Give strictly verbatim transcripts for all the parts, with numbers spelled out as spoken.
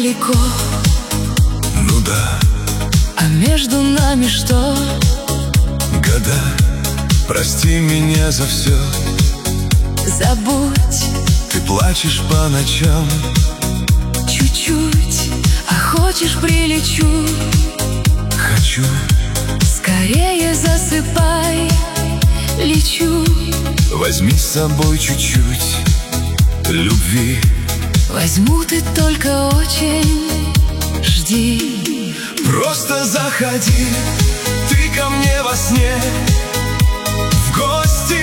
далеко. Ну да. А между нами что? Года. Прости меня за все. Забудь. Ты плачешь по ночам. Чуть-чуть. А хочешь, прилечу? Хочу. Скорее засыпай. Лечу. Возьми с собой чуть-чуть любви. Возьму, ты только очень жди. Просто заходи ты ко мне во сне в гости.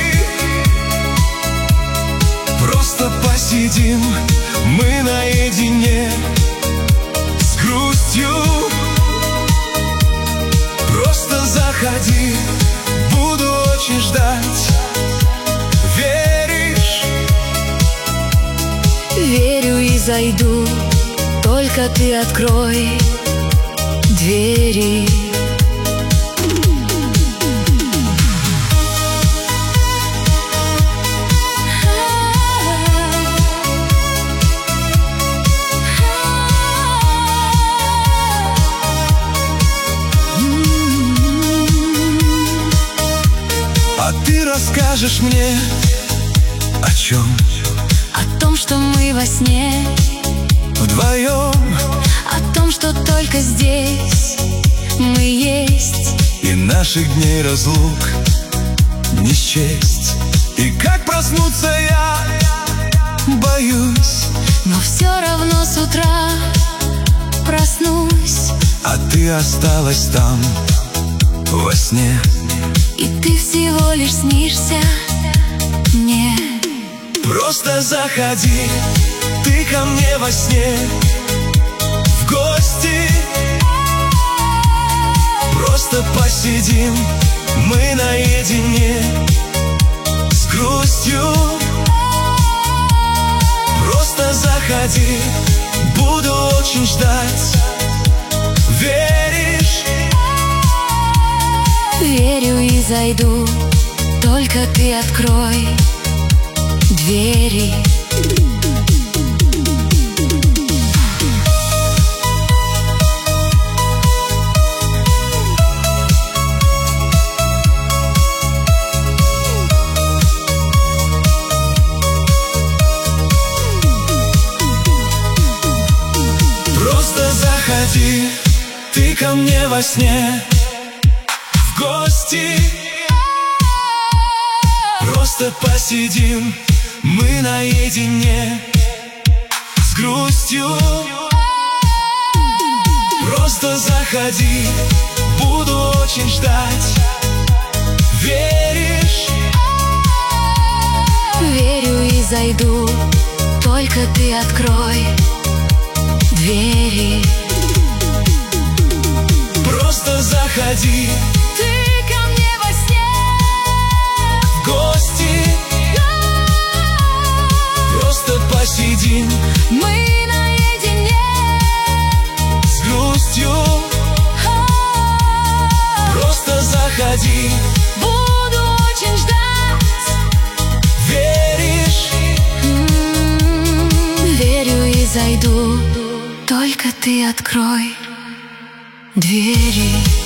Просто посидим мы наедине с грустью. Просто заходи, буду очень ждать. Веришь? Верю и зайду, только ты открой двери. А ты расскажешь мне о чем? О том, что мы во сне Вдвоем. О том, что только здесь мы есть. И наших дней разлук не счесть. И как проснуться я боюсь, но все равно с утра проснусь. а ты осталась там во сне. И ты всего лишь снишься мне. Просто заходи ты ко мне во сне в гости. Просто посидим мы наедине с грустью. Просто заходи, буду очень ждать. Веришь? Верю и зайду, только ты открой двери. Просто заходи ты ко мне во сне в гости. Просто посидим мы наедине с грустью. Просто заходи, буду очень ждать. Веришь? Верю и зайду, только ты открой двери. Просто заходи Ты ко мне во сне в гости. Просто посидим мы наедине с грустью. Просто заходи, буду очень ждать. веришь? М-м, верю и зайду, только ты открой двери.